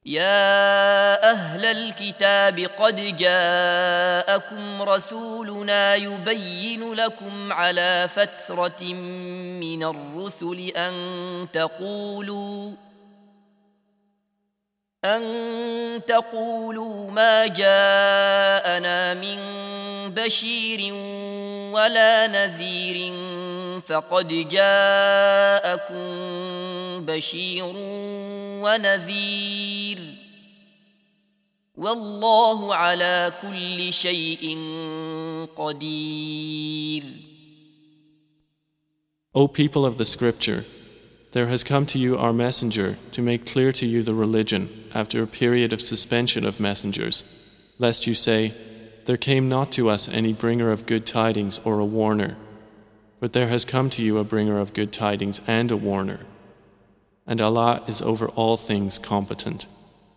يا أهل الكتاب قد جاءكم رسولنا يبين لكم على فترة من الرسل أن تقولوا ما جاءنا من بشير ولا نذير فقد جاءكم بشير ونذير والله على كل شيء قدير. O people of the scripture, there has come to you our messenger to make clear to you the religion after a period of suspension of messengers, lest you say, there came not to us any bringer of good tidings or a warner, but there has come to you a bringer of good tidings and a warner, and Allah is over all things competent.